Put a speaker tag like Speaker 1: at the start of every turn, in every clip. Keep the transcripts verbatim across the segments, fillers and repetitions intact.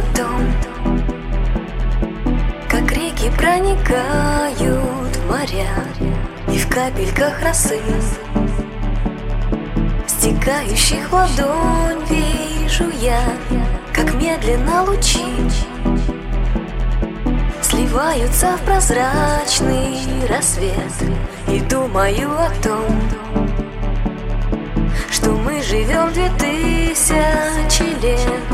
Speaker 1: о том, как реки проникают в моря, и в капельках росы, стекающих в ладонь, вижу я, как медленно лучи сливаются в прозрачный рассвет. И думаю о том, что мы живем две тысячи лет.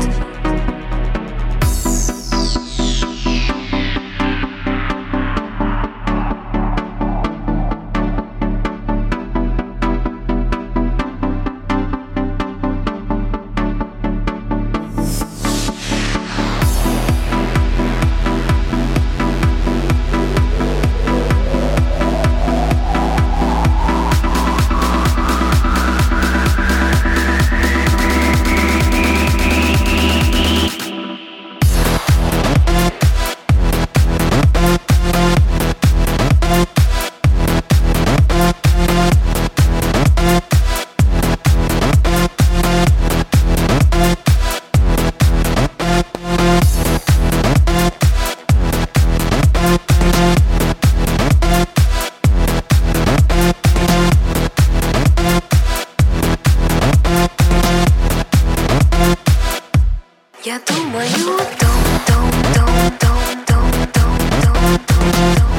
Speaker 1: Я думаю о том, том, том, том, том, том, том, том, том.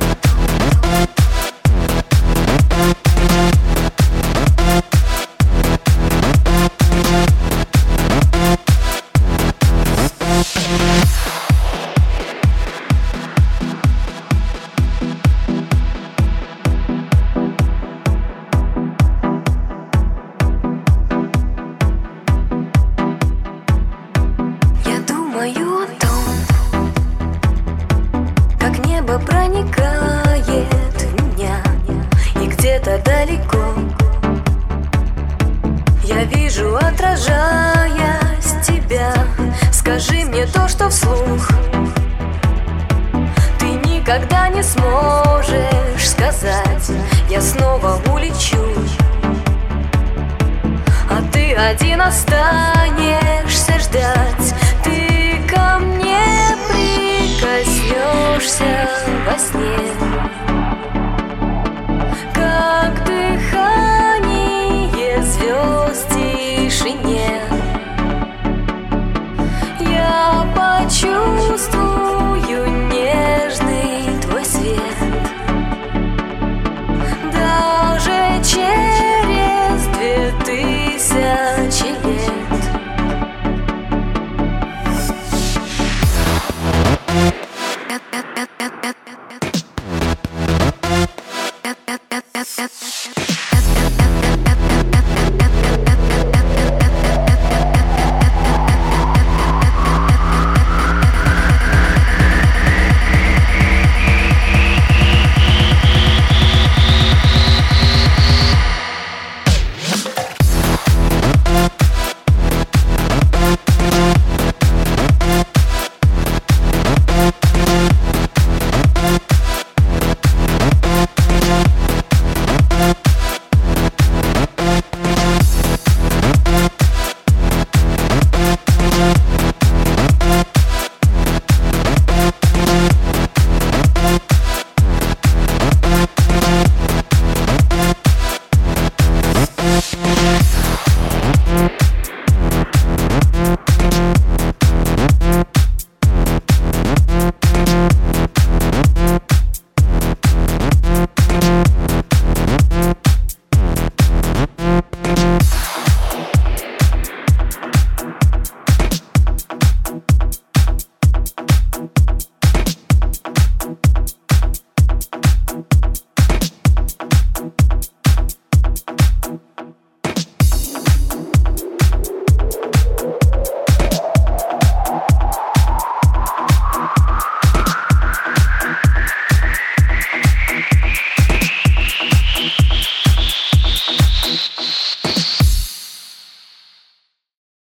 Speaker 1: Думаю о том, как небо проникает в меня, и где-то далеко я вижу, отражаясь тебя. Скажи мне то, что вслух ты никогда не сможешь сказать. Я снова улечу, а ты один останешься.